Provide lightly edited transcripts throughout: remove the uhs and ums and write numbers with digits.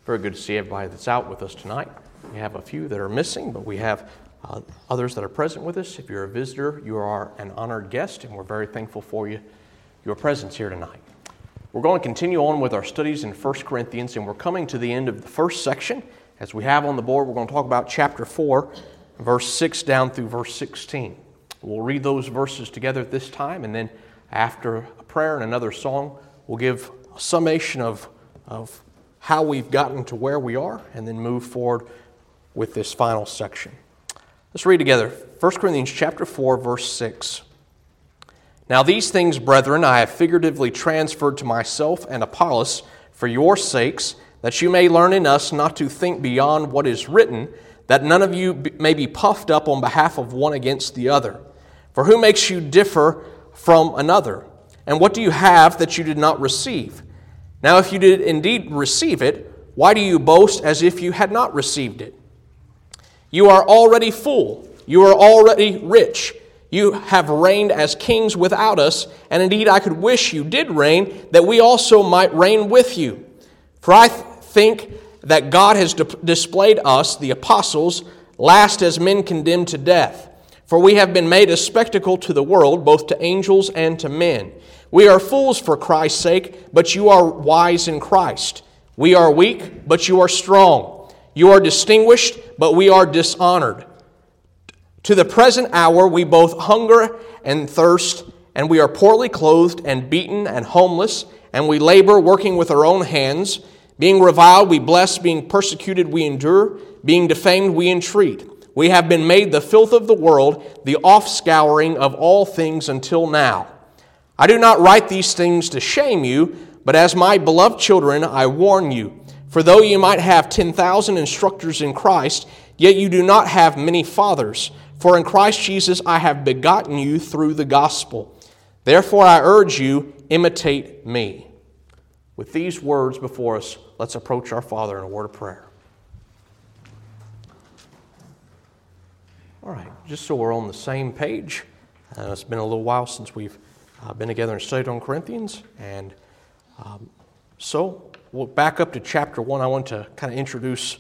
Very good to see everybody that's out with us tonight. We have a few that are missing, but we have others that are present with us. If you're a visitor, you are an honored guest, and we're very thankful for your presence here tonight. We're going to continue on with our studies in 1 Corinthians, and we're coming to the end of the first section. As we have on the board, we're going to talk about chapter 4, verse 6 down through verse 16. We'll read those verses together at this time, and then after a prayer and another song, we'll give a summation of how we've gotten to where we are, and then move forward with this final section. Let's read together 1 Corinthians chapter 4, verse 6. Now these things, brethren, I have figuratively transferred to myself and Apollos for your sakes, that you may learn in us not to think beyond what is written, that none of you may be puffed up on behalf of one against the other. For who makes you differ from another? And what do you have that you did not receive? Now if you did indeed receive it, why do you boast as if you had not received it? You are already full. You are already rich. You have reigned as kings without us, and indeed I could wish you did reign, that we also might reign with you. For I think that God has displayed us, the apostles, last as men condemned to death. For we have been made a spectacle to the world, both to angels and to men. We are fools for Christ's sake, but you are wise in Christ. We are weak, but you are strong. You are distinguished, but we are dishonored. To the present hour we both hunger and thirst, and we are poorly clothed and beaten and homeless, and we labor, working with our own hands. Being reviled, we bless. Being persecuted, we endure. Being defamed, we entreat. We have been made the filth of the world, the offscouring of all things until now. I do not write these things to shame you, but as my beloved children, I warn you. For though you might have 10,000 instructors in Christ, yet you do not have many fathers. For in Christ Jesus I have begotten you through the gospel. Therefore I urge you, imitate me. With these words before us, let's approach our Father in a word of prayer. All right, just so we're on the same page, it's been a little while since we've been together and studied on Corinthians, and so we'll back up to chapter 1. I want to kind of introduce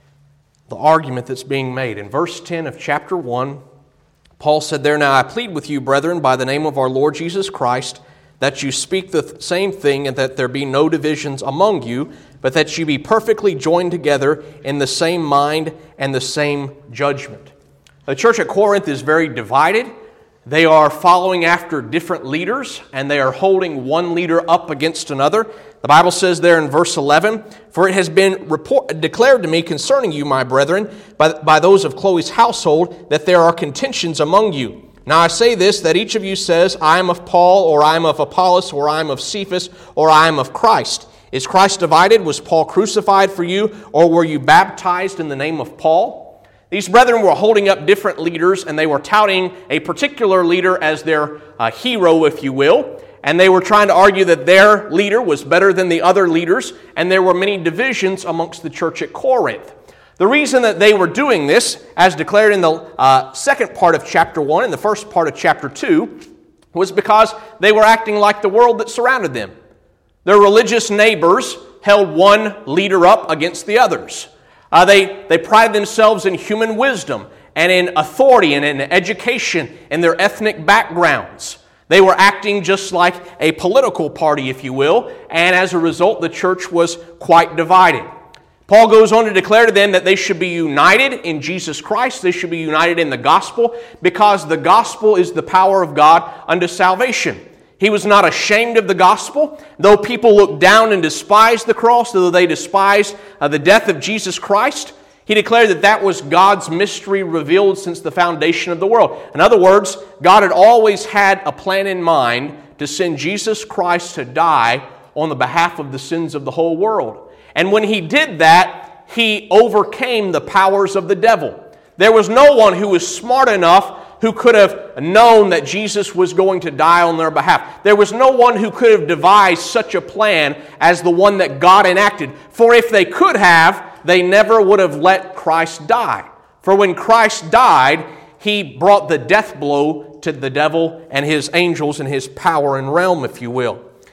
the argument that's being made. In verse 10 of chapter 1, Paul said there, Now I plead with you, brethren, by the name of our Lord Jesus Christ, that you speak the same thing, and that there be no divisions among you, but that you be perfectly joined together in the same mind and the same judgment. The church at Corinth is very divided. They are following after different leaders, and they are holding one leader up against another. The Bible says there in verse 11, For it has been declared to me concerning you, my brethren, by those of Chloe's household, that there are contentions among you. Now I say this, that each of you says, I am of Paul, or I am of Apollos, or I am of Cephas, or I am of Christ. Is Christ divided? Was Paul crucified for you, or were you baptized in the name of Paul? These brethren were holding up different leaders, and they were touting a particular leader as their hero, if you will. And they were trying to argue that their leader was better than the other leaders, and there were many divisions amongst the church at Corinth. The reason that they were doing this, as declared in the second part of chapter 1 and the first part of chapter 2, was because they were acting like the world that surrounded them. Their religious neighbors held one leader up against the others. They prided themselves in human wisdom and in authority and in education and their ethnic backgrounds. They were acting just like a political party, if you will, and as a result, the church was quite divided. Paul goes on to declare to them that they should be united in Jesus Christ. They should be united in the gospel, because the gospel is the power of God unto salvation. He was not ashamed of the gospel. Though people looked down and despised the cross, though they despised the death of Jesus Christ, he declared that that was God's mystery revealed since the foundation of the world. In other words, God had always had a plan in mind to send Jesus Christ to die on the behalf of the sins of the whole world. And when He did that, He overcame the powers of the devil. There was no one who was smart enough who could have known that Jesus was going to die on their behalf. There was no one who could have devised such a plan as the one that God enacted. For if they could have, they never would have let Christ die. For when Christ died, He brought the death blow to the devil and his angels and his power and realm, if you will.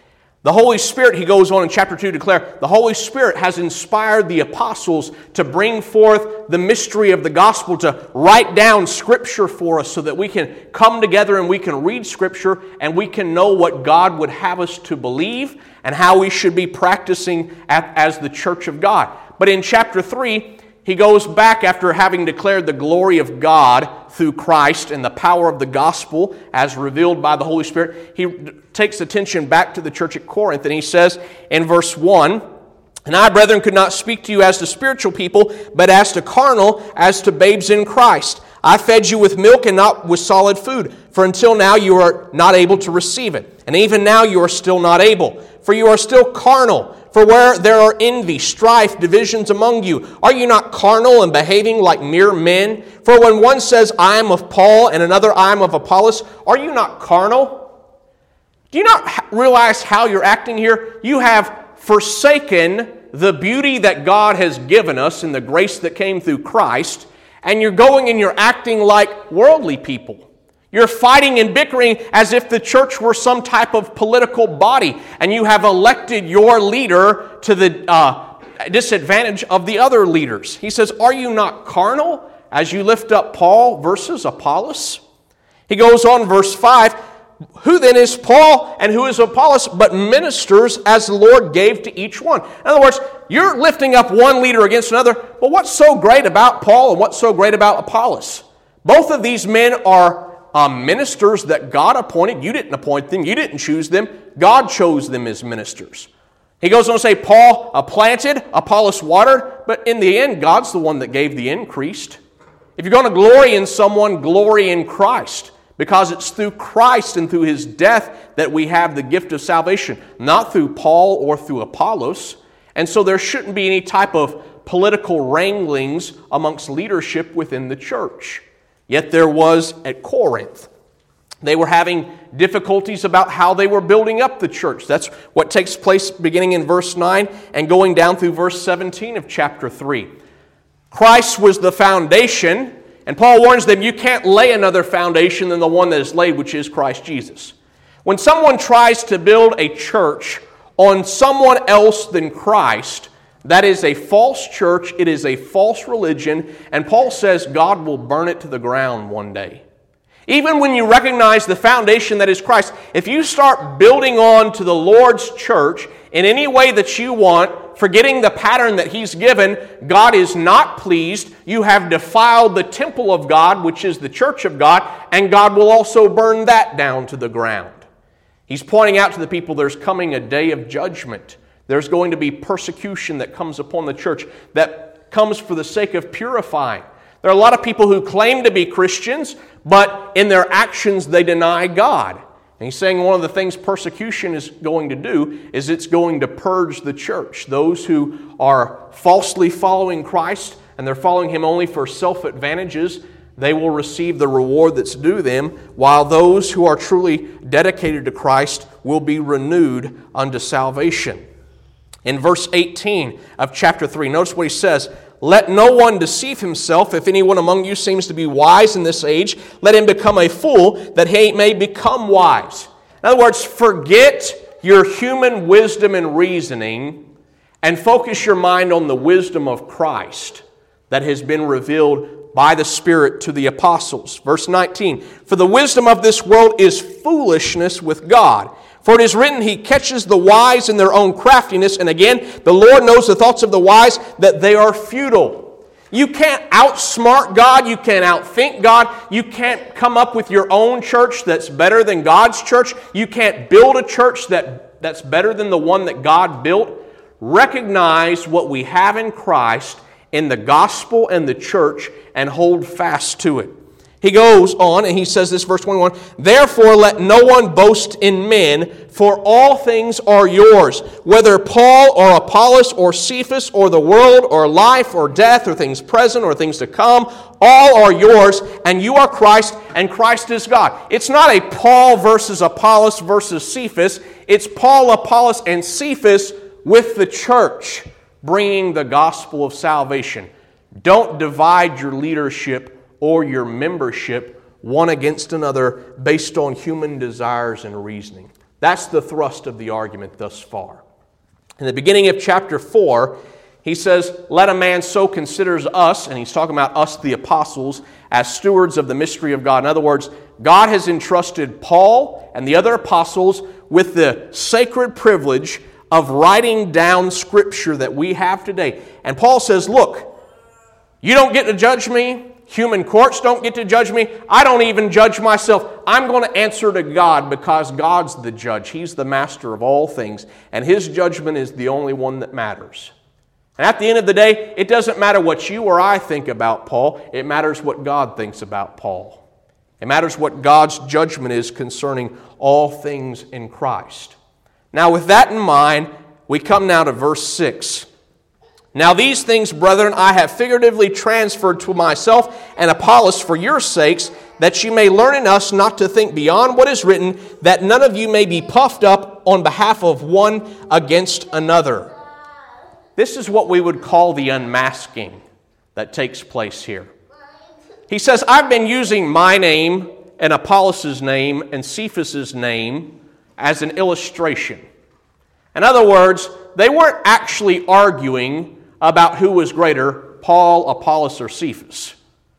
The Holy Spirit, he goes on in chapter 2 to declare, the Holy Spirit has inspired the apostles to bring forth the mystery of the gospel, to write down Scripture for us so that we can come together and we can read Scripture and we can know what God would have us to believe and how we should be practicing as the church of God. But in chapter 3, he goes back after having declared the glory of God through Christ and the power of the gospel as revealed by the Holy Spirit. He takes attention back to the church at Corinth, and he says in verse 1, "And I, brethren, could not speak to you as to spiritual people, but as to carnal, as to babes in Christ. I fed you with milk and not with solid food, for until now you are not able to receive it. And even now you are still not able, for you are still carnal. For where there are envy, strife, divisions among you, are you not carnal and behaving like mere men? For when one says, I am of Paul, and another, I am of Apollos, are you not carnal?" Do you not realize how you're acting here? You have forsaken the beauty that God has given us in the grace that came through Christ, and you're going and you're acting like worldly people. You're fighting and bickering as if the church were some type of political body, and you have elected your leader to the disadvantage of the other leaders. He says, "Are you not carnal as you lift up Paul versus Apollos?" He goes on, verse 5, "Who then is Paul and who is Apollos but ministers as the Lord gave to each one?" In other words, you're lifting up one leader against another, but what's so great about Paul and what's so great about Apollos? Both of these men are ministers that God appointed. You didn't appoint them. You didn't choose them. God chose them as ministers. He goes on to say, Paul planted, Apollos watered, but in the end, God's the one that gave the increase. If you're going to glory in someone, glory in Christ, because it's through Christ and through His death that we have the gift of salvation, not through Paul or through Apollos. And so there shouldn't be any type of political wranglings amongst leadership within the church. Yet there was at Corinth. They were having difficulties about how they were building up the church. That's what takes place beginning in verse 9 and going down through verse 17 of chapter 3. Christ was the foundation, and Paul warns them, you can't lay another foundation than the one that is laid, which is Christ Jesus. When someone tries to build a church on someone else than Christ, that is a false church, it is a false religion, and Paul says God will burn it to the ground one day. Even when you recognize the foundation that is Christ, if you start building on to the Lord's church in any way that you want, forgetting the pattern that He's given, God is not pleased. You have defiled the temple of God, which is the church of God, and God will also burn that down to the ground. He's pointing out to the people there's coming a day of judgment. There's going to be persecution that comes upon the church that comes for the sake of purifying. There are a lot of people who claim to be Christians, but in their actions they deny God. And he's saying one of the things persecution is going to do is it's going to purge the church. Those who are falsely following Christ and they're following Him only for self-advantages, they will receive the reward that's due them, while those who are truly dedicated to Christ will be renewed unto salvation. In verse 18 of chapter 3, notice what he says, "Let no one deceive himself. If anyone among you seems to be wise in this age, let him become a fool, that he may become wise." In other words, forget your human wisdom and reasoning and focus your mind on the wisdom of Christ that has been revealed by the Spirit to the apostles. Verse 19, "For the wisdom of this world is foolishness with God. For it is written, He catches the wise in their own craftiness. And again, the Lord knows the thoughts of the wise, that they are futile." You can't outsmart God. You can't outthink God. You can't come up with your own church that's better than God's church. You can't build a church that's better than the one that God built. Recognize what we have in Christ, in the gospel and the church, and hold fast to it. He goes on and he says this, verse 21, "Therefore let no one boast in men, for all things are yours, whether Paul or Apollos or Cephas or the world or life or death or things present or things to come, all are yours, and you are Christ, and Christ is God." It's not a Paul versus Apollos versus Cephas. It's Paul, Apollos, and Cephas with the church, bringing the gospel of salvation. Don't divide your leadership or your membership one against another based on human desires and reasoning. That's the thrust of the argument thus far. In the beginning of chapter 4, he says, let a man so consider us, and he's talking about us, the apostles, as stewards of the mystery of God. In other words, God has entrusted Paul and the other apostles with the sacred privilege of writing down Scripture that we have today. And Paul says, look, you don't get to judge me. Human courts don't get to judge me. I don't even judge myself. I'm going to answer to God because God's the judge. He's the master of all things, and His judgment is the only one that matters. And at the end of the day, it doesn't matter what you or I think about Paul. It matters what God thinks about Paul. It matters what God's judgment is concerning all things in Christ. Now, with that in mind, we come now to verse 6. Now these things, brethren, I have figuratively transferred to myself and Apollos for your sakes, that you may learn in us not to think beyond what is written, that none of you may be puffed up on behalf of one against another. This is what we would call the unmasking that takes place here. He says, I've been using my name and Apollos' name and Cephas' name as an illustration. In other words, they weren't actually arguing about who was greater, Paul, Apollos, or Cephas.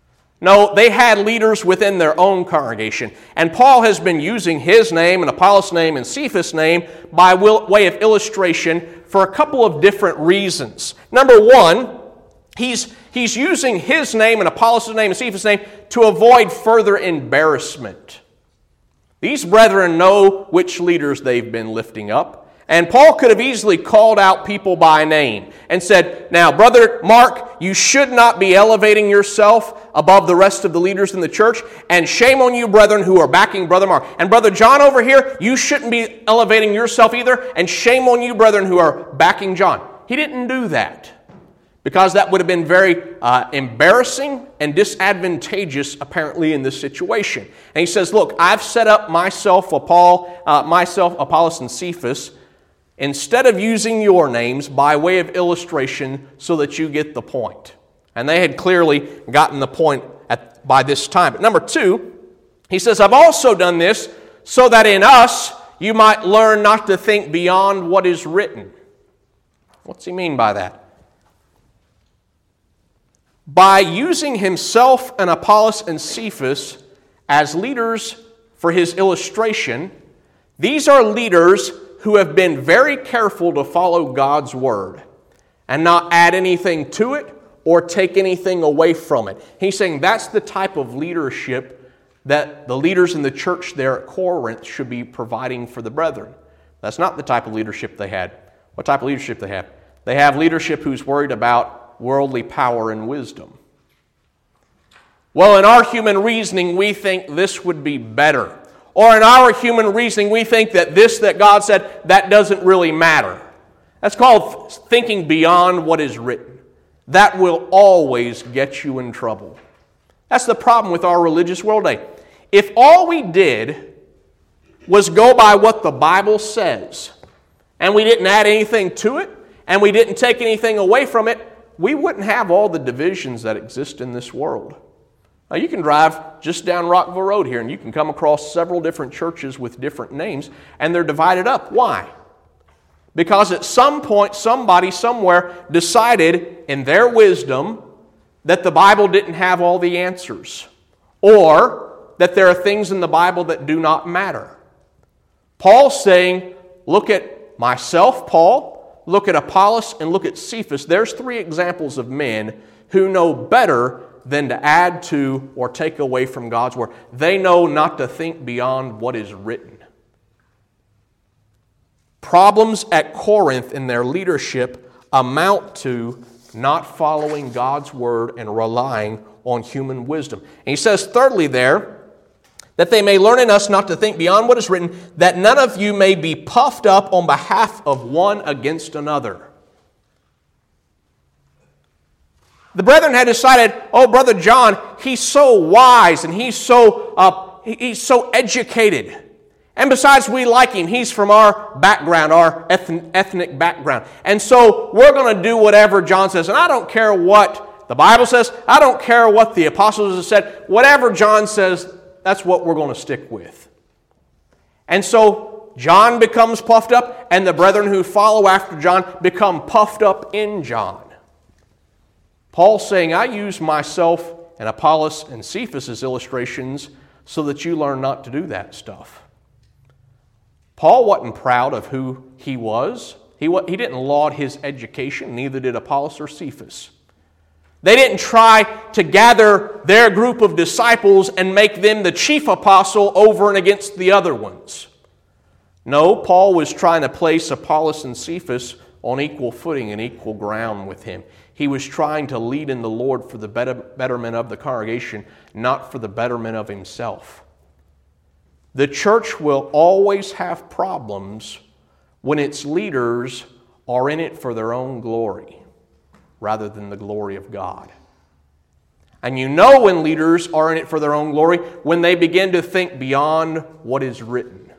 No, they had leaders within their own congregation. And Paul has been using his name and Apollos' name and Cephas' name by way of illustration for a couple of different reasons. Number one, he's using his name and Apollos' name and Cephas' name to avoid further embarrassment. These brethren know which leaders they've been lifting up. And Paul could have easily called out people by name and said, now, Brother Mark, you should not be elevating yourself above the rest of the leaders in the church. And shame on you, brethren, who are backing Brother Mark. And Brother John over here, you shouldn't be elevating yourself either. And shame on you, brethren, who are backing John. He didn't do that because that would have been very embarrassing and disadvantageous, apparently, in this situation. And he says, look, I've set up myself, Apollos, and Cephas, instead of using your names by way of illustration so that you get the point. And they had clearly gotten the point by this time. But number two, he says, I've also done this so that in us you might learn not to think beyond what is written. What's he mean by that? By using himself and Apollos and Cephas as leaders for his illustration, these are leaders who have been very careful to follow God's word and not add anything to it or take anything away from it. He's saying that's the type of leadership that the leaders in the church there at Corinth should be providing for the brethren. That's not the type of leadership they had. What type of leadership they have? They have leadership who's worried about worldly power and wisdom. Well, in our human reasoning, we think this would be better. Or in our human reasoning, we think that this that God said, that doesn't really matter. That's called thinking beyond what is written. That will always get you in trouble. That's the problem with our religious world today. If all we did was go by what the Bible says, and we didn't add anything to it, and we didn't take anything away from it, we wouldn't have all the divisions that exist in this world. Now, you can drive just down Rockville Road here and you can come across several different churches with different names, and they're divided up. Why? Because at some point, somebody somewhere decided in their wisdom that the Bible didn't have all the answers, or that there are things in the Bible that do not matter. Paul's saying, look at myself, Paul, look at Apollos, and look at Cephas. There's three examples of men who know better than to add to or take away from God's word. They know not to think beyond what is written. Problems at Corinth in their leadership amount to not following God's word and relying on human wisdom. And he says, thirdly there, that they may learn in us not to think beyond what is written, that none of you may be puffed up on behalf of one against another. The brethren had decided, oh, Brother John, he's so wise and he's so educated. And besides, we like him. He's from our background, our ethnic background. And so we're going to do whatever John says. And I don't care what the Bible says. I don't care what the apostles have said. Whatever John says, that's what we're going to stick with. And so John becomes puffed up, and the brethren who follow after John become puffed up in John. Paul's saying, I use myself and Apollos and Cephas as illustrations so that you learn not to do that stuff. Paul wasn't proud of who he was. He didn't laud his education, neither did Apollos or Cephas. They didn't try to gather their group of disciples and make them the chief apostle over and against the other ones. No, Paul was trying to place Apollos and Cephas on equal footing and equal ground with him. He was trying to lead in the Lord for the betterment of the congregation, not for the betterment of himself. The church will always have problems when its leaders are in it for their own glory rather than the glory of God. And you know when leaders are in it for their own glory when they begin to think beyond what is written.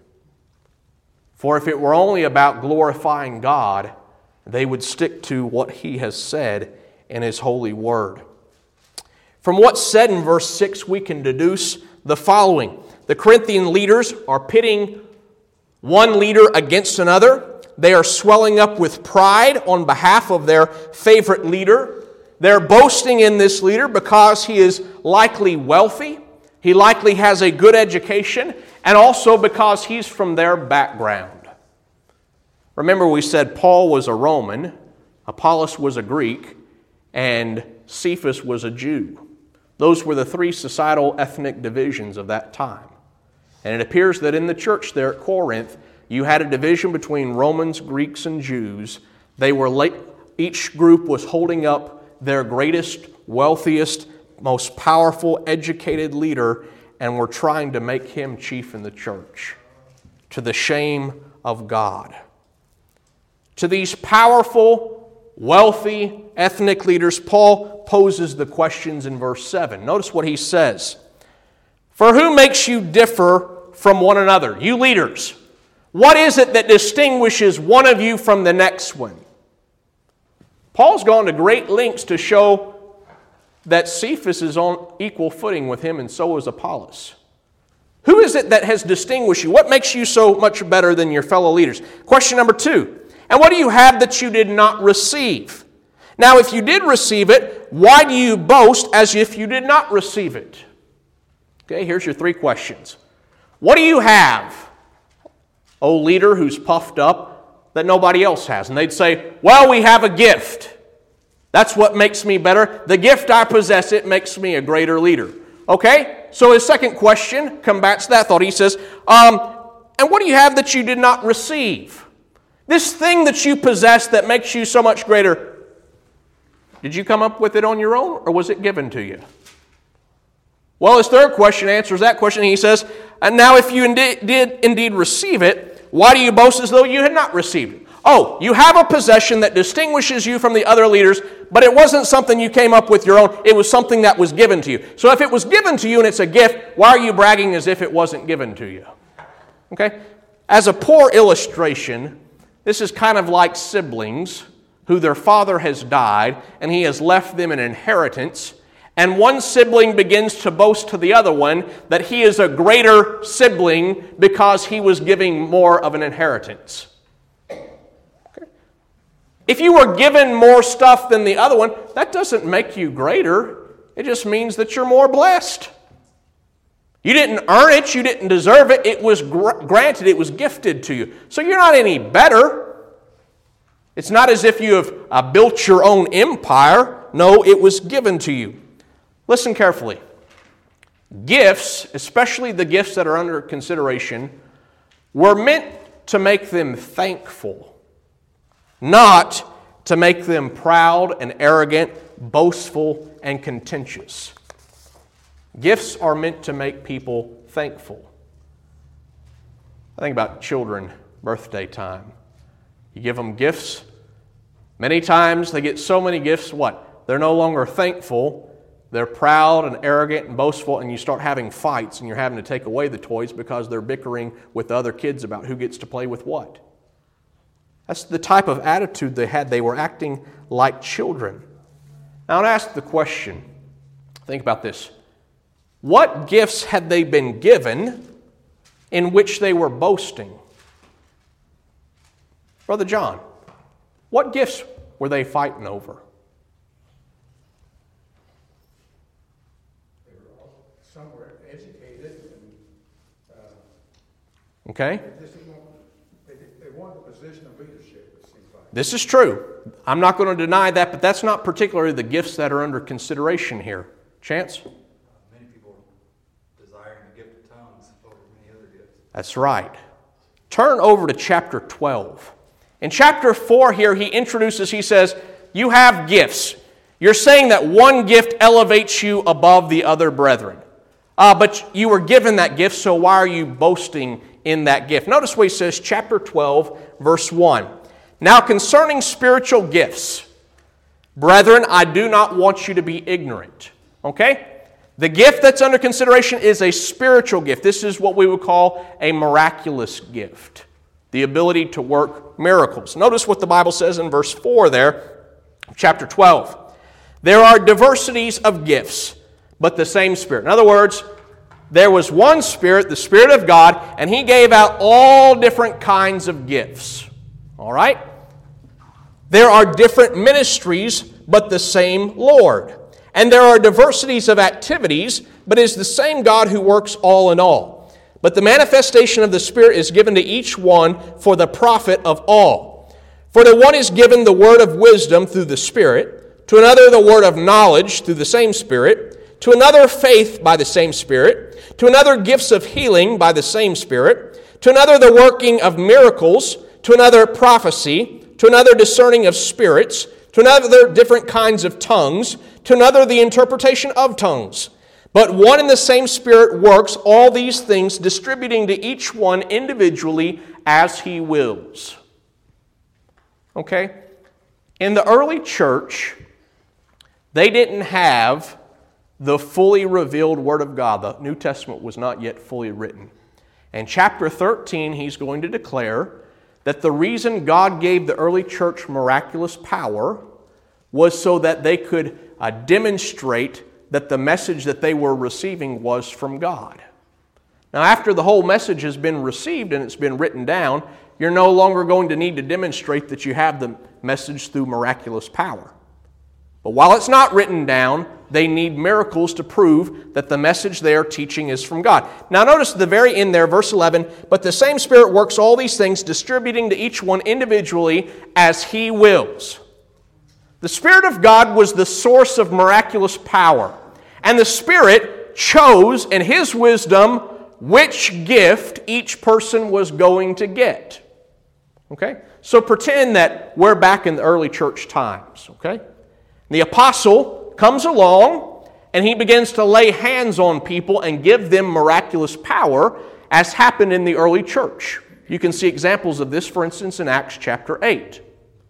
For if it were only about glorifying God, they would stick to what He has said in His holy word. From what's said in verse 6, we can deduce the following. The Corinthian leaders are pitting one leader against another. They are swelling up with pride on behalf of their favorite leader. They're boasting in this leader because he is likely wealthy. He likely has a good education, and also because he's from their background. Remember, we said Paul was a Roman, Apollos was a Greek, and Cephas was a Jew. Those were the three societal ethnic divisions of that time. And it appears that in the church there at Corinth, you had a division between Romans, Greeks, and Jews. Each group was holding up their greatest, wealthiest, most powerful, educated leader, and were trying to make him chief in the church, to the shame of God. To these powerful, wealthy, ethnic leaders, Paul poses the questions in verse 7. Notice what he says. For who makes you differ from one another? You leaders. What is it that distinguishes one of you from the next one? Paul's gone to great lengths to show that Cephas is on equal footing with him, and so is Apollos. Who is it that has distinguished you? What makes you so much better than your fellow leaders? Question number 2. And what do you have that you did not receive? Now, if you did receive it, why do you boast as if you did not receive it? Okay, here's your 3 questions. What do you have, O leader who's puffed up, that nobody else has? And they'd say, well, we have a gift. That's what makes me better. The gift I possess, it makes me a greater leader. Okay, so his second question combats that thought. He says, and what do you have that you did not receive? This thing that you possess that makes you so much greater, did you come up with it on your own, or was it given to you? Well, his third question answers that question. He says, and now if you did indeed receive it, why do you boast as though you had not received it? Oh, you have a possession that distinguishes you from the other leaders, but it wasn't something you came up with your own. It was something that was given to you. So if it was given to you and it's a gift, why are you bragging as if it wasn't given to you? Okay? As a poor illustration, this is kind of like siblings who their father has died and he has left them an inheritance, and one sibling begins to boast to the other one that he is a greater sibling because he was giving more of an inheritance. Okay. If you were given more stuff than the other one, that doesn't make you greater. It just means that you're more blessed. You didn't earn it, you didn't deserve it, it was granted, it was gifted to you. So you're not any better. It's not as if you have built your own empire. No, it was given to you. Listen carefully. Gifts, especially the gifts that are under consideration, were meant to make them thankful, not to make them proud and arrogant, boastful and contentious. Gifts are meant to make people thankful. I think about children, birthday time. You give them gifts. Many times they get so many gifts, what? They're no longer thankful. They're proud and arrogant and boastful, and you start having fights, and you're having to take away the toys because they're bickering with the other kids about who gets to play with what. That's the type of attitude they had. They were acting like children. Now, I'll ask the question. Think about this. What gifts had they been given in which they were boasting? Brother John, what gifts were they fighting over? Some were educated and okay. They wanted a position of leadership, it seems like. This is true. I'm not going to deny that, but that's not particularly the gifts that are under consideration here. Chance? Many people desiring the gift of tongues over many other gifts. That's right. Turn over to chapter 12. In chapter 4 here, he says, you have gifts. You're saying that one gift elevates you above the other brethren. But you were given that gift, so why are you boasting in that gift? Notice what he says, chapter 12, verse 1. Now concerning spiritual gifts, brethren, I do not want you to be ignorant. Okay? The gift that's under consideration is a spiritual gift. This is what we would call a miraculous gift. The ability to work miracles. Notice what the Bible says in verse 4 there, chapter 12. There are diversities of gifts, but the same Spirit. In other words, there was one Spirit, the Spirit of God, and He gave out all different kinds of gifts. All right? There are different ministries, but the same Lord. And there are diversities of activities, but it is the same God who works all in all. But the manifestation of the Spirit is given to each one for the profit of all. For to one is given the word of wisdom through the Spirit, to another the word of knowledge through the same Spirit, to another faith by the same Spirit, to another gifts of healing by the same Spirit, to another the working of miracles, to another prophecy, to another discerning of spirits, to another different kinds of tongues, to another the interpretation of tongues. But one and the same Spirit works all these things, distributing to each one individually as He wills. Okay? In the early church, they didn't have the fully revealed Word of God. The New Testament was not yet fully written. In chapter 13, he's going to declare that the reason God gave the early church miraculous power was so that they could demonstrate that the message that they were receiving was from God. Now, after the whole message has been received and it's been written down, you're no longer going to need to demonstrate that you have the message through miraculous power. But while it's not written down, they need miracles to prove that the message they are teaching is from God. Now notice the very end there, verse 11, but the same Spirit works all these things, distributing to each one individually as He wills. The Spirit of God was the source of miraculous power. And the Spirit chose in His wisdom which gift each person was going to get. Okay? So pretend that we're back in the early church times. Okay? The apostle comes along and he begins to lay hands on people and give them miraculous power, as happened in the early church. You can see examples of this, for instance, in Acts chapter 8.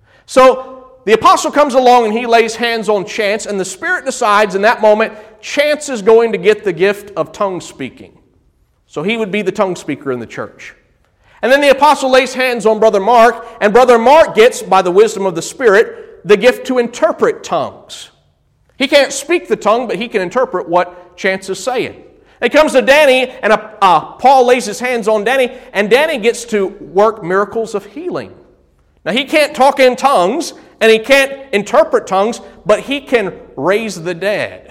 So the apostle comes along and he lays hands on Chance, and the Spirit decides in that moment Chance is going to get the gift of tongue speaking. So he would be the tongue speaker in the church. And then the apostle lays hands on Brother Mark, and Brother Mark gets, by the wisdom of the Spirit, the gift to interpret tongues. He can't speak the tongue, but he can interpret what Chance is saying. It comes to Danny, and Paul lays his hands on Danny, and Danny gets to work miracles of healing. Now, he can't talk in tongues, and he can't interpret tongues, but he can raise the dead.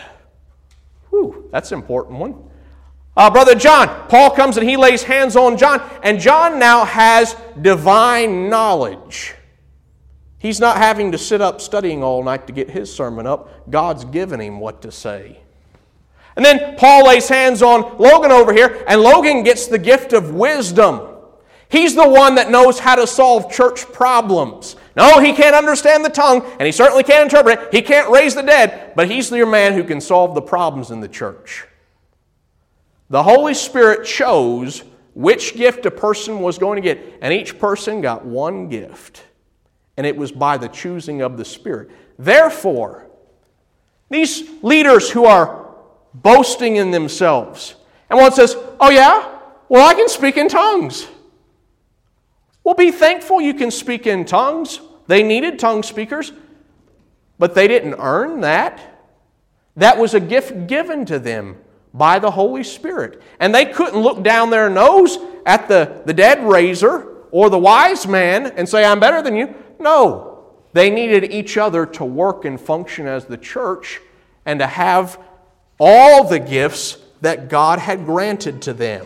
Whew, that's an important one. Brother John, Paul comes and he lays hands on John, and John now has divine knowledge. He's not having to sit up studying all night to get his sermon up. God's given him what to say. And then Paul lays hands on Logan over here, and Logan gets the gift of wisdom. He's the one that knows how to solve church problems. No, he can't understand the tongue, and he certainly can't interpret it. He can't raise the dead, but he's your man who can solve the problems in the church. The Holy Spirit chose which gift a person was going to get, and each person got one gift. And it was by the choosing of the Spirit. Therefore, these leaders who are boasting in themselves, and one says, oh yeah? Well, I can speak in tongues. Well, be thankful you can speak in tongues. They needed tongue speakers, but they didn't earn that. That was a gift given to them by the Holy Spirit. And they couldn't look down their nose at the dead raiser or the wise man and say, I'm better than you. No. They needed each other to work and function as the church and to have all the gifts that God had granted to them.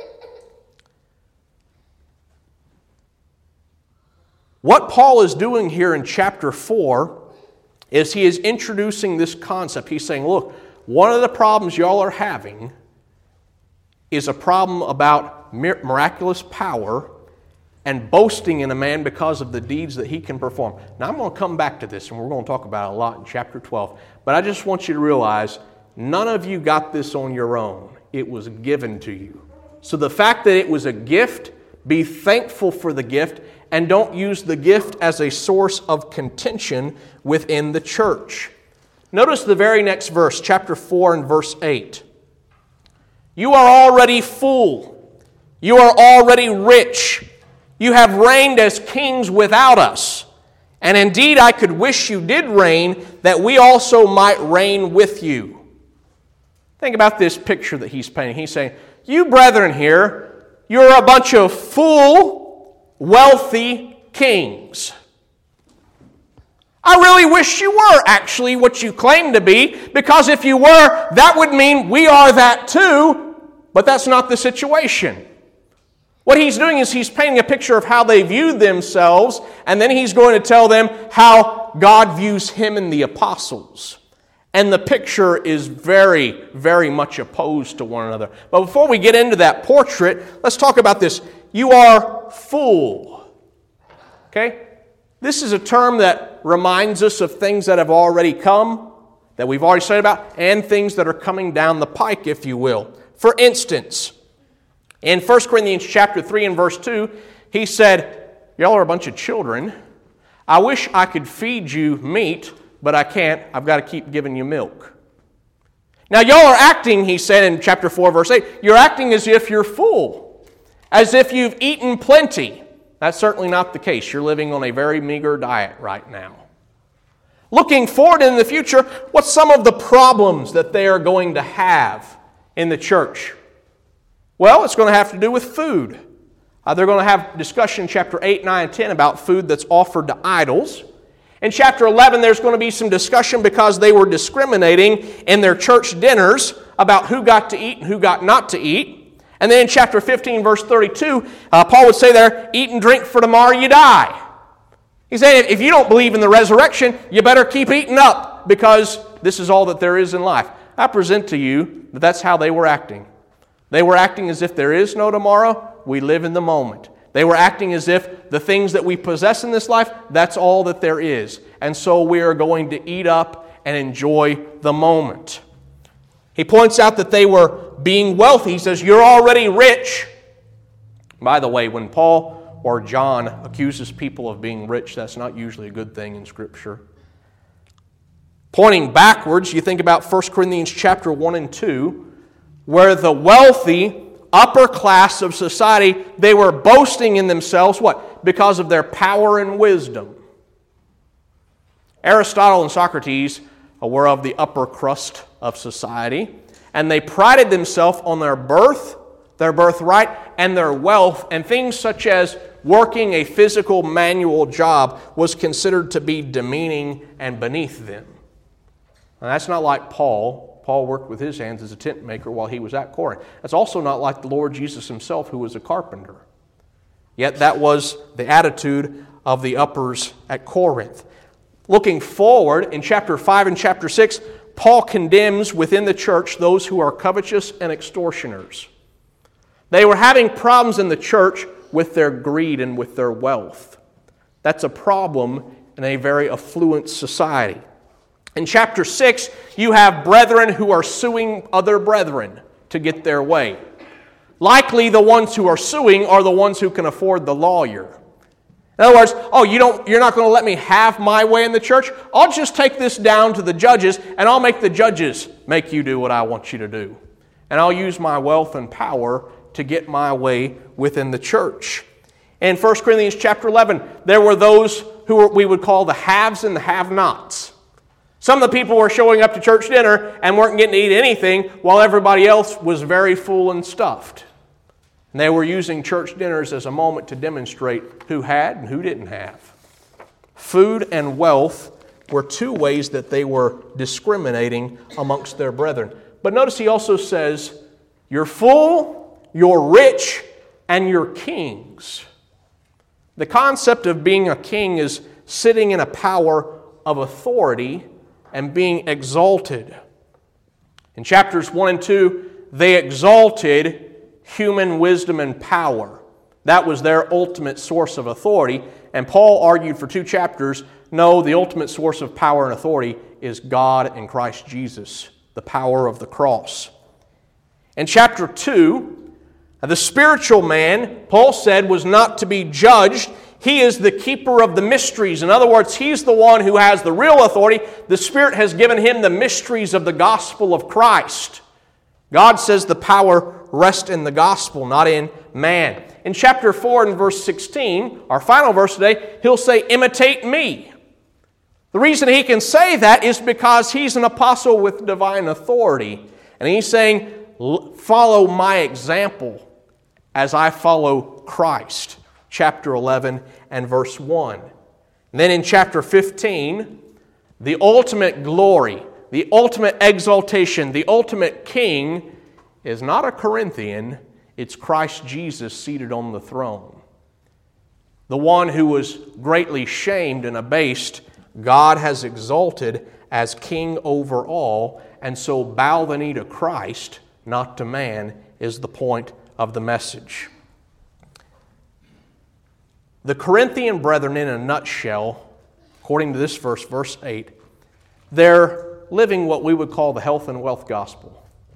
What Paul is doing here in chapter 4 is he is introducing this concept. He's saying, look, one of the problems y'all are having is a problem about miraculous power and boasting in a man because of the deeds that he can perform. Now, I'm going to come back to this, and we're going to talk about it a lot in chapter 12. But I just want you to realize, none of you got this on your own. It was given to you. So the fact that it was a gift, be thankful for the gift, and don't use the gift as a source of contention within the church. Notice the very next verse, chapter 4 and verse 8. You are already full. You are already rich. You have reigned as kings without us. And indeed, I could wish you did reign, that we also might reign with you. Think about this picture that he's painting. He's saying, you brethren here, you're a bunch of full, wealthy kings. I really wish you were actually what you claim to be, because if you were, that would mean we are that too, but that's not the situation. What he's doing is he's painting a picture of how they viewed themselves, and then he's going to tell them how God views him and the apostles. And the picture is very, very much opposed to one another. But before we get into that portrait, let's talk about this. You are full. Okay? This is a term that reminds us of things that have already come, that we've already studied about, and things that are coming down the pike, if you will. For instance, in 1 Corinthians chapter 3 and verse 2, he said, y'all are a bunch of children. I wish I could feed you meat, but I can't. I've got to keep giving you milk. Now y'all are acting, he said in chapter 4 verse 8, you're acting as if you're full, as if you've eaten plenty. That's certainly not the case. You're living on a very meager diet right now. Looking forward in the future, what's some of the problems that they are going to have in the church? Well, it's going to have to do with food. They're going to have discussion in chapter 8, 9, and 10 about food that's offered to idols. In chapter 11, there's going to be some discussion because they were discriminating in their church dinners about who got to eat and who got not to eat. And then in chapter 15, verse 32, Paul would say there, eat and drink for tomorrow you die. He's saying if you don't believe in the resurrection, you better keep eating up because this is all that there is in life. I present to you that that's how they were acting. They were acting as if there is no tomorrow. We live in the moment. They were acting as if the things that we possess in this life, that's all that there is. And so we are going to eat up and enjoy the moment. He points out that they were being wealthy. He says, you're already rich. By the way, when Paul or John accuses people of being rich, that's not usually a good thing in Scripture. Pointing backwards, you think about 1 Corinthians chapter 1 and 2, where the wealthy upper class of society, they were boasting in themselves, what? Because of their power and wisdom. Aristotle and Socrates were of the upper crust of society, and they prided themselves on their birth, their birthright, and their wealth, and things such as working a physical manual job was considered to be demeaning and beneath them. Now, that's not like Paul. Paul worked with his hands as a tent maker while he was at Corinth. That's also not like the Lord Jesus himself, who was a carpenter. Yet that was the attitude of the uppers at Corinth. Looking forward, in chapter 5 and chapter 6, Paul condemns within the church those who are covetous and extortioners. They were having problems in the church with their greed and with their wealth. That's a problem in a very affluent society. In chapter 6, you have brethren who are suing other brethren to get their way. Likely the ones who are suing are the ones who can afford the lawyer. In other words, you're not going to let me have my way in the church? I'll just take this down to the judges, and I'll make the judges make you do what I want you to do. And I'll use my wealth and power to get my way within the church. In 1 Corinthians chapter 11, there were those who we would call the haves and the have-nots. Some of the people were showing up to church dinner and weren't getting to eat anything while everybody else was very full and stuffed. And they were using church dinners as a moment to demonstrate who had and who didn't have. Food and wealth were two ways that they were discriminating amongst their brethren. But notice he also says, you're full, you're rich, and you're kings. The concept of being a king is sitting in a power of authority and being exalted. In chapters 1 and 2, they exalted human wisdom and power. That was their ultimate source of authority. And Paul argued for 2 chapters, no, the ultimate source of power and authority is God in Christ Jesus, the power of the cross. In chapter 2, the spiritual man, Paul said, was not to be judged. He is the keeper of the mysteries. In other words, he's the one who has the real authority. The Spirit has given him the mysteries of the gospel of Christ. God says the power rests in the gospel, not in man. In chapter 4 and verse 16, our final verse today, he'll say, imitate me. The reason he can say that is because he's an apostle with divine authority. And he's saying, follow my example as I follow Christ. Chapter 11 and verse 1. And then in chapter 15, the ultimate glory, the ultimate exaltation, the ultimate king is not a Corinthian, it's Christ Jesus seated on the throne. The one who was greatly shamed and abased, God has exalted as king over all, and so bow the knee to Christ, not to man, is the point of the message. The Corinthian brethren, in a nutshell, according to this verse, verse 8, they're living what we would call the health and wealth gospel.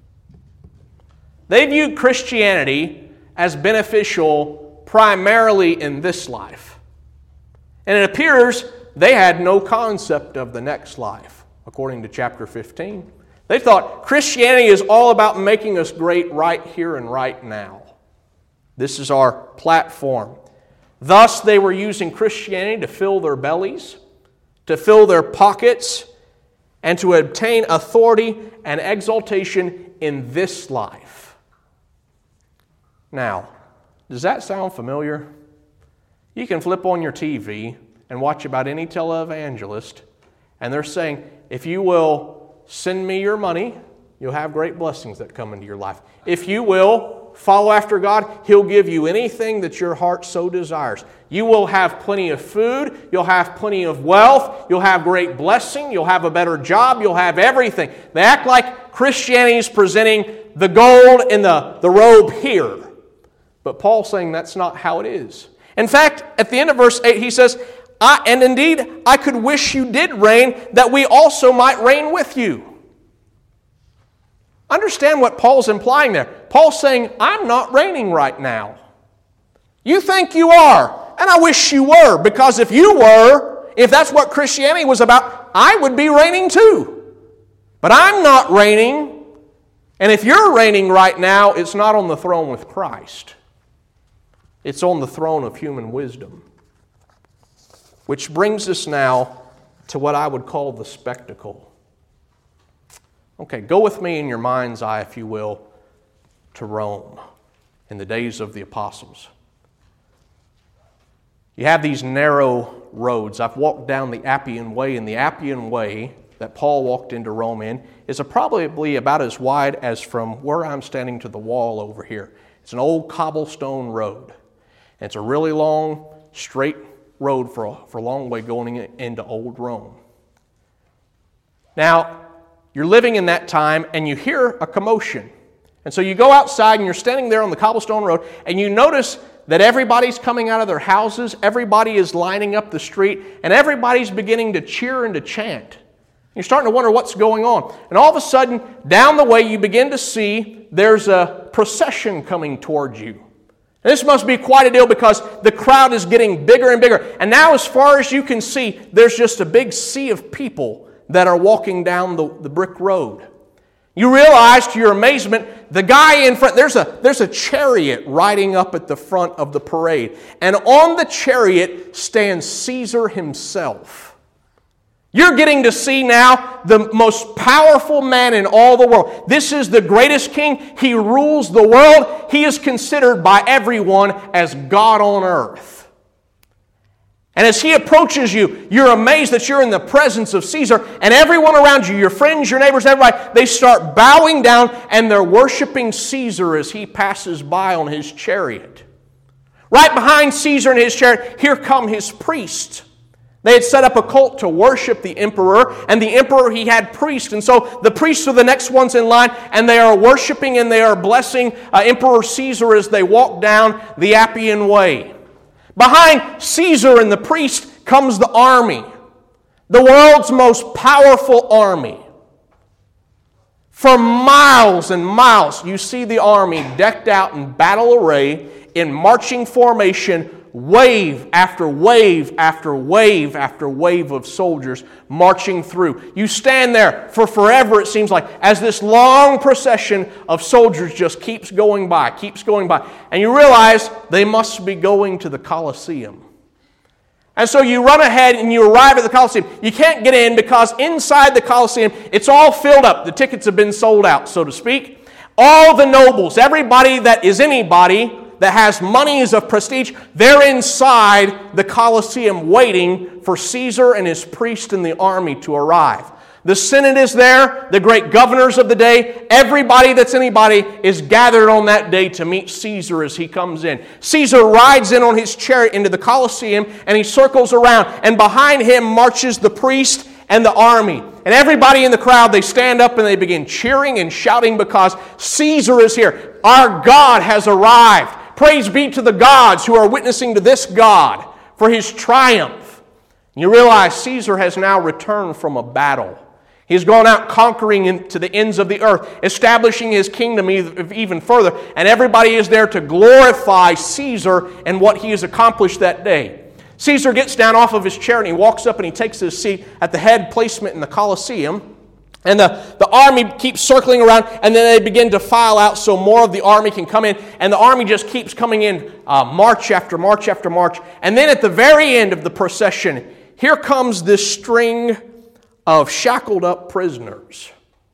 They viewed Christianity as beneficial primarily in this life. And it appears they had no concept of the next life, according to chapter 15. They thought Christianity is all about making us great right here and right now. This is our platform. Thus, they were using Christianity to fill their bellies, to fill their pockets, and to obtain authority and exaltation in this life. Now, does that sound familiar? You can flip on your TV and watch about any televangelist, and they're saying, if you will send me your money, you'll have great blessings that come into your life. If you will follow after God, He'll give you anything that your heart so desires. You will have plenty of food, you'll have plenty of wealth, you'll have great blessing, you'll have a better job, you'll have everything. They act like Christianity is presenting the gold in the robe here. But Paul's saying that's not how it is. In fact, at the end of verse 8, he says, and indeed, I could wish you did reign, that we also might reign with you. Understand what Paul's implying there. Paul's saying, I'm not reigning right now. You think you are, and I wish you were, because if you were, if that's what Christianity was about, I would be reigning too. But I'm not reigning, and if you're reigning right now, it's not on the throne with Christ. It's on the throne of human wisdom. Which brings us now to what I would call the spectacle. Okay, go with me in your mind's eye, if you will, to Rome in the days of the apostles. You have these narrow roads. I've walked down the Appian Way, and the Appian Way that Paul walked into Rome in is probably about as wide as from where I'm standing to the wall over here. It's an old cobblestone road. And it's a really long, straight road for a long way going into old Rome. Now, you're living in that time and you hear a commotion. And so you go outside and you're standing there on the cobblestone road and you notice that everybody's coming out of their houses, everybody is lining up the street, and everybody's beginning to cheer and to chant. You're starting to wonder what's going on. And all of a sudden, down the way you begin to see there's a procession coming towards you. And this must be quite a deal because the crowd is getting bigger and bigger. And now as far as you can see, there's just a big sea of people that are walking down the brick road. You realize to your amazement, the guy in front, there's a chariot riding up at the front of the parade. And on the chariot stands Caesar himself. You're getting to see now the most powerful man in all the world. This is the greatest king. He rules the world. He is considered by everyone as God on earth. And as he approaches you, you're amazed that you're in the presence of Caesar, and everyone around you, your friends, your neighbors, everybody, they start bowing down and they're worshiping Caesar as he passes by on his chariot. Right behind Caesar and his chariot, here come his priests. They had set up a cult to worship the emperor, and the emperor, he had priests. And so the priests are the next ones in line, and they are worshiping and they are blessing Emperor Caesar as they walk down the Appian Way. Behind Caesar and the priest comes the army, the world's most powerful army. For miles and miles, you see the army decked out in battle array, in marching formation, wave after wave after wave after wave of soldiers marching through. You stand there for forever, it seems like, as this long procession of soldiers just keeps going by. And you realize they must be going to the Colosseum. And so you run ahead and you arrive at the Colosseum. You can't get in because inside the Colosseum, it's all filled up. The tickets have been sold out, so to speak. All the nobles, everybody that is anybody that has monies of prestige, they're inside the Colosseum waiting for Caesar and his priests and the army to arrive. The Senate is there, the great governors of the day, everybody that's anybody is gathered on that day to meet Caesar as he comes in. Caesar rides in on his chariot into the Colosseum and he circles around, and behind him marches the priest and the army. And everybody in the crowd, they stand up and they begin cheering and shouting because Caesar is here. Our God has arrived. Praise be to the gods who are witnessing to this God for his triumph. And you realize Caesar has now returned from a battle. He's gone out conquering to the ends of the earth, establishing his kingdom even further. And everybody is there to glorify Caesar and what he has accomplished that day. Caesar gets down off of his chair and he walks up and he takes his seat at the head placement in the Colosseum. And the army keeps circling around, and then they begin to file out so more of the army can come in. And the army just keeps coming in march after march after march. And then at the very end of the procession, here comes this string of shackled up prisoners.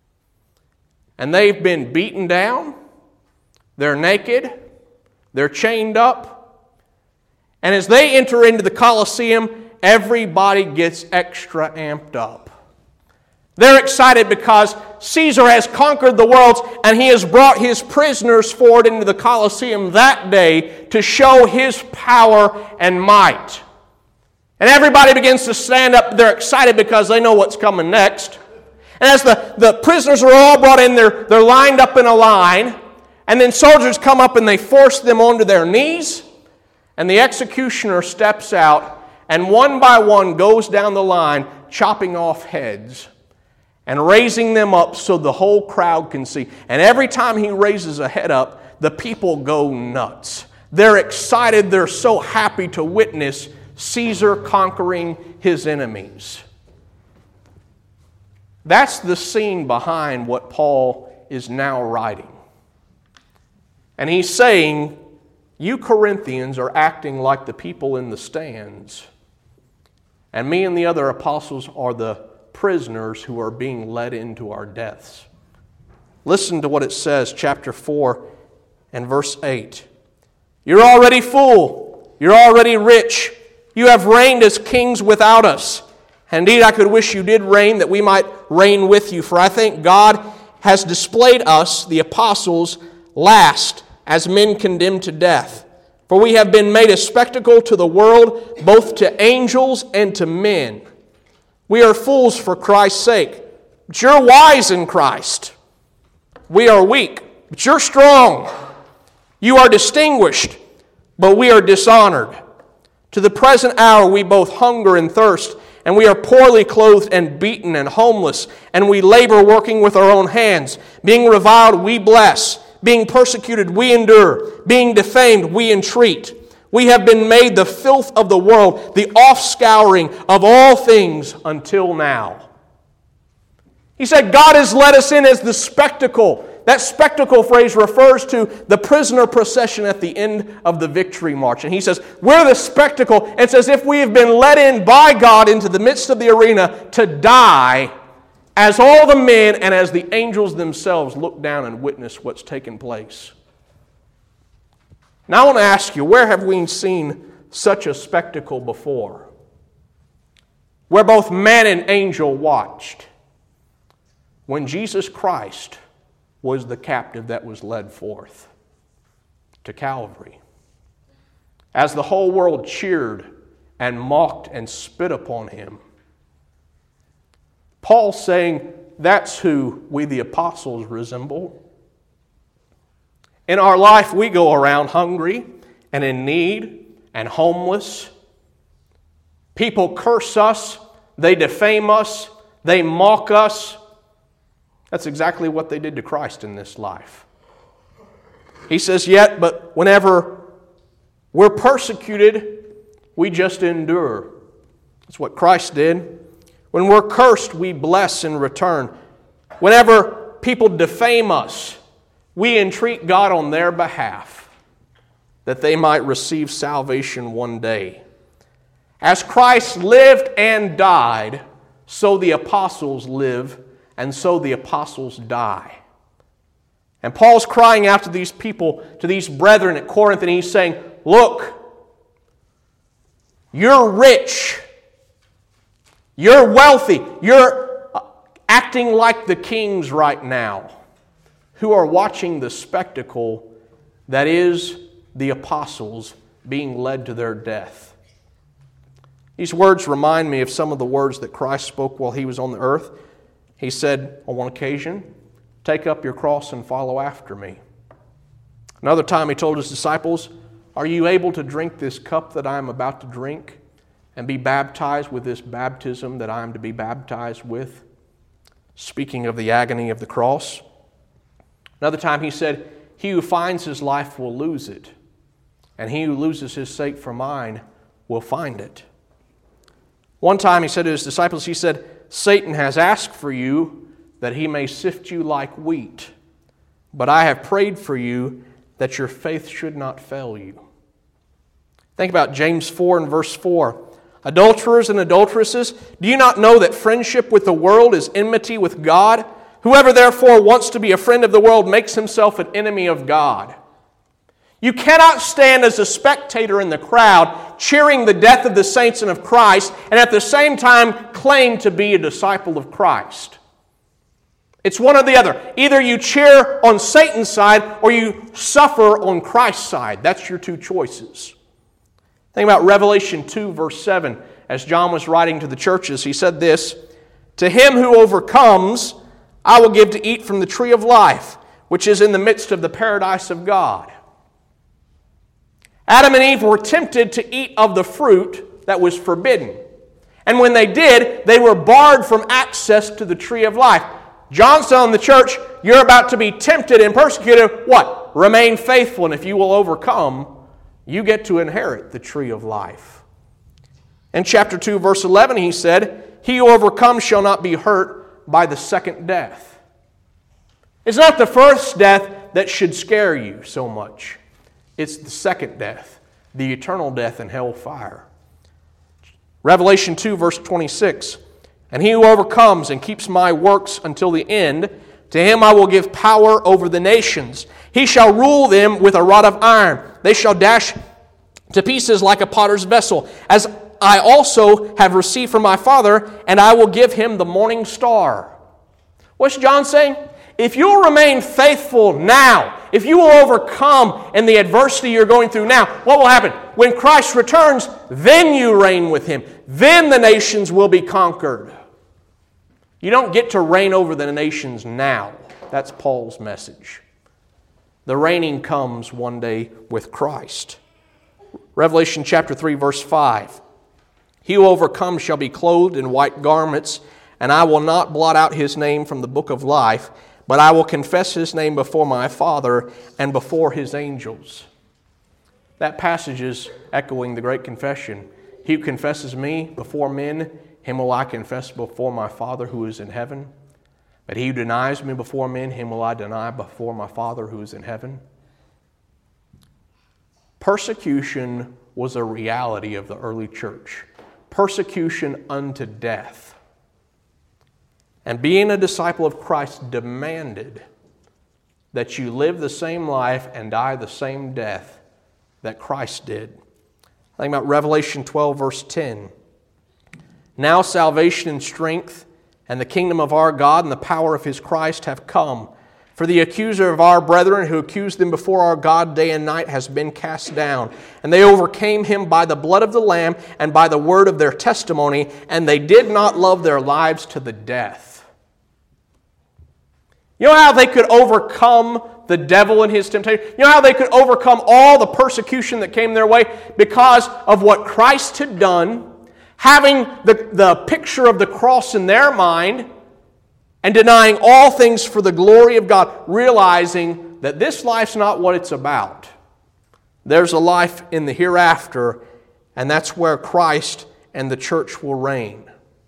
And they've been beaten down. They're naked. They're chained up. And as they enter into the Colosseum, everybody gets extra amped up. They're excited because Caesar has conquered the world and he has brought his prisoners forward into the Colosseum that day to show his power and might. And everybody begins to stand up. They're excited because they know what's coming next. And as the prisoners are all brought in, they're lined up in a line. And then soldiers come up and they force them onto their knees. And the executioner steps out and one by one goes down the line, chopping off heads and raising them up so the whole crowd can see. And every time he raises a head up, the people go nuts. They're excited. They're so happy to witness Caesar conquering his enemies. That's the scene behind what Paul is now writing. And he's saying, you Corinthians are acting like the people in the stands. And me and the other apostles are the prisoners who are being led into our deaths. Listen to what it says, chapter 4 and verse 8. You're already full. You're already rich. You have reigned as kings without us. Indeed, I could wish you did reign, that we might reign with you. For I think God has displayed us, the apostles, last as men condemned to death. For we have been made a spectacle to the world, both to angels and to men. We are fools for Christ's sake, but you're wise in Christ. We are weak, but you're strong. You are distinguished, but we are dishonored. To the present hour we both hunger and thirst, and we are poorly clothed and beaten and homeless, and we labor working with our own hands. Being reviled, we bless. Being persecuted, we endure. Being defamed, we entreat. We have been made the filth of the world, the offscouring of all things until now. He said God has let us in as the spectacle That spectacle phrase refers to the prisoner procession at the end of the victory march. And he says, we're the spectacle. It's as if we have been led in by God into the midst of the arena to die as all the men and as the angels themselves look down and witness what's taken place. Now I want to ask you, where have we seen such a spectacle before? Where both man and angel watched. When Jesus Christ was the captive that was led forth to Calvary. As the whole world cheered and mocked and spit upon him. Paul's saying that's who we the apostles resemble. In our life we go around hungry and in need and homeless. People curse us, they defame us, they mock us. That's exactly what they did to Christ in this life. He says, yet, but whenever we're persecuted, we just endure. That's what Christ did. When we're cursed, we bless in return. Whenever people defame us, we entreat God on their behalf that they might receive salvation one day. As Christ lived and died, so the apostles live, and so the apostles die. And Paul's crying out to these people, to these brethren at Corinth, and he's saying, look, you're rich, you're wealthy, you're acting like the kings right now, who are watching the spectacle that is the apostles being led to their death. These words remind me of some of the words that Christ spoke while he was on the earth. He said on one occasion, take up your cross and follow after me. Another time he told his disciples, are you able to drink this cup that I am about to drink and be baptized with this baptism that I am to be baptized with? Speaking of the agony of the cross. Another time he said, he who finds his life will lose it, and he who loses his sake for mine will find it. One time he said to his disciples, he said, Satan has asked for you that he may sift you like wheat, but I have prayed for you that your faith should not fail you. Think about James 4 and verse 4. Adulterers and adulteresses, do you not know that friendship with the world is enmity with God? Whoever therefore wants to be a friend of the world makes himself an enemy of God. You cannot stand as a spectator in the crowd cheering the death of the saints and of Christ and at the same time claim to be a disciple of Christ. It's one or the other. Either you cheer on Satan's side or you suffer on Christ's side. That's your two choices. Think about Revelation 2 verse 7. As John was writing to the churches, he said this, to him who overcomes, I will give to eat from the tree of life, which is in the midst of the paradise of God. Adam and Eve were tempted to eat of the fruit that was forbidden. And when they did, they were barred from access to the tree of life. John's telling the church, you're about to be tempted and persecuted. What? Remain faithful, and if you will overcome, you get to inherit the tree of life. In chapter 2, verse 11, he said, he who overcomes shall not be hurt by the second death. It's not the first death that should scare you so much. It's the second death, the eternal death in hellfire. Revelation 2, verse 26. And he who overcomes and keeps my works until the end, to him I will give power over the nations. He shall rule them with a rod of iron. They shall dash to pieces like a potter's vessel, as I also have received from my Father, and I will give him the morning star. What's John saying? If you'll remain faithful now, if you will overcome in the adversity you're going through now, what will happen? When Christ returns, then you reign with him. Then the nations will be conquered. You don't get to reign over the nations now. That's Paul's message. The reigning comes one day with Christ. Revelation chapter 3, verse 5. He who overcomes shall be clothed in white garments, and I will not blot out his name from the book of life, but I will confess his name before my Father and before his angels. That passage is echoing the great confession. He who confesses me before men, him will I confess before my Father who is in heaven. But he who denies me before men, him will I deny before my Father who is in heaven. Persecution was a reality of the early church. Persecution unto death. And being a disciple of Christ demanded that you live the same life and die the same death that Christ did. Think about Revelation 12, verse 10. Now salvation and strength and the kingdom of our God and the power of His Christ have come. For the accuser of our brethren who accused them before our God day and night has been cast down. And they overcame him by the blood of the Lamb and by the word of their testimony, and they did not love their lives to the death. You know how they could overcome the devil and his temptation? You know how they could overcome all the persecution that came their way? Because of what Christ had done, having the picture of the cross in their mind, and denying all things for the glory of God, realizing that this life's not what it's about. There's a life in the hereafter, and that's where Christ and the church will reign.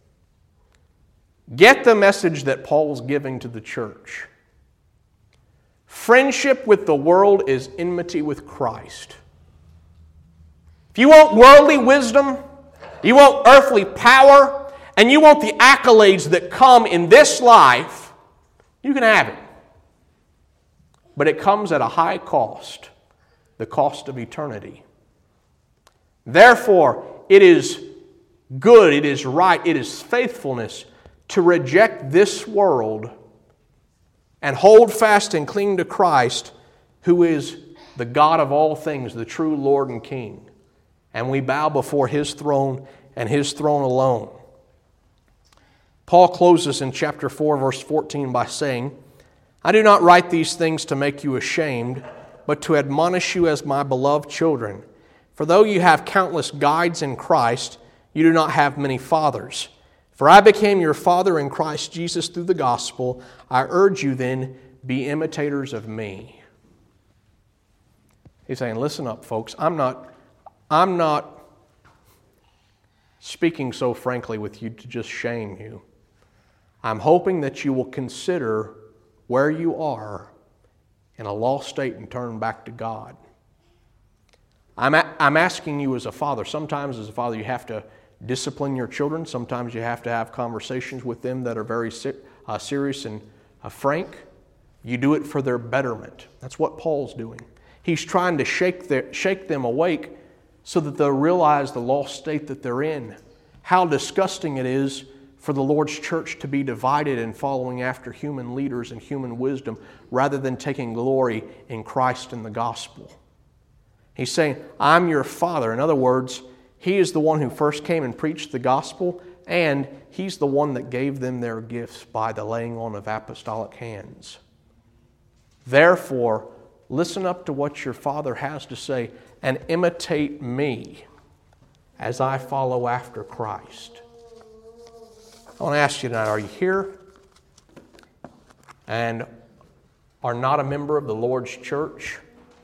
Get the message that Paul's giving to the church. Friendship with the world is enmity with Christ. If you want worldly wisdom, you want earthly power, and you want the accolades that come in this life, you can have it. But it comes at a high cost, the cost of eternity. Therefore, it is good, it is right, it is faithfulness to reject this world and hold fast and cling to Christ, who is the God of all things, the true Lord and King. And we bow before His throne and His throne alone. Paul closes in chapter 4, verse 14 by saying, I do not write these things to make you ashamed, but to admonish you as my beloved children. For though you have countless guides in Christ, you do not have many fathers. For I became your father in Christ Jesus through the gospel. I urge you then, be imitators of me. He's saying, listen up, folks. I'm not speaking so frankly with you to just shame you. I'm hoping that you will consider where you are in a lost state and turn back to God. I'm asking you as a father. Sometimes as a father you have to discipline your children. Sometimes you have to have conversations with them that are very serious and frank. You do it for their betterment. That's what Paul's doing. He's trying to shake them awake so that they'll realize the lost state that they're in. How disgusting it is for the Lord's church to be divided and following after human leaders and human wisdom rather than taking glory in Christ and the gospel. He's saying, I'm your father. In other words, He is the one who first came and preached the gospel, and He's the one that gave them their gifts by the laying on of apostolic hands. Therefore, listen up to what your father has to say and imitate me as I follow after Christ. I want to ask you tonight, are you here and are not a member of the Lord's church?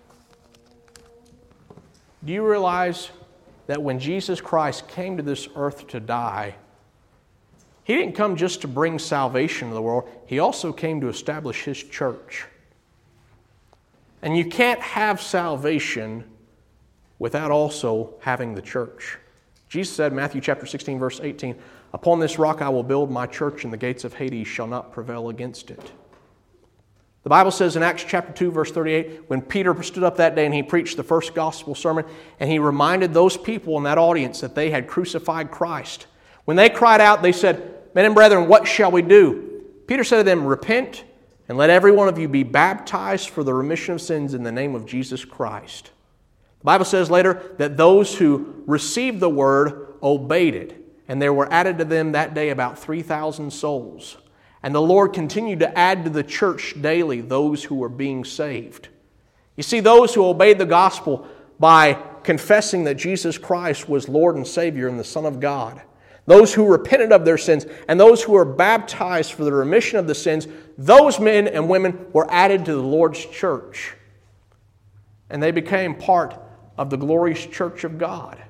Do you realize that when Jesus Christ came to this earth to die, He didn't come just to bring salvation to the world, He also came to establish His church. And you can't have salvation without also having the church. Jesus said in Matthew chapter 16, verse 18, upon this rock I will build my church, and the gates of Hades shall not prevail against it. The Bible says in Acts chapter 2, verse 38, when Peter stood up that day and he preached the first gospel sermon, and he reminded those people in that audience that they had crucified Christ. When they cried out, they said, men and brethren, what shall we do? Peter said to them, repent, and let every one of you be baptized for the remission of sins in the name of Jesus Christ. The Bible says later that those who received the word obeyed it, and there were added to them that day about 3,000 souls. And the Lord continued to add to the church daily those who were being saved. You see, those who obeyed the gospel by confessing that Jesus Christ was Lord and Savior and the Son of God, those who repented of their sins, and those who were baptized for the remission of the sins, those men and women were added to the Lord's church. And they became part of the glorious church of God.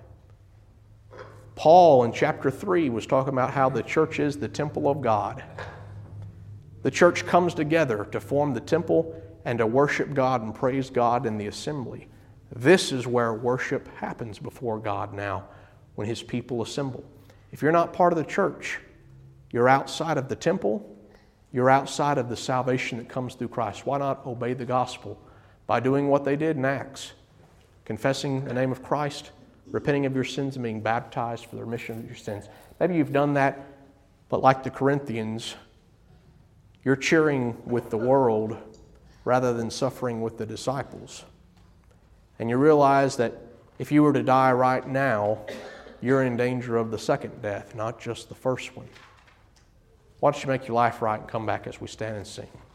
Paul in chapter 3 was talking about how the church is the temple of God. The church comes together to form the temple and to worship God and praise God in the assembly. This is where worship happens before God now, when His people assemble. If you're not part of the church, you're outside of the temple, you're outside of the salvation that comes through Christ. Why not obey the gospel by doing what they did in Acts? Confessing the name of Christ, repenting of your sins, and being baptized for the remission of your sins. Maybe you've done that, but like the Corinthians, you're cheering with the world rather than suffering with the disciples. And you realize that if you were to die right now, you're in danger of the second death, not just the first one. Why don't you make your life right and come back as we stand and sing?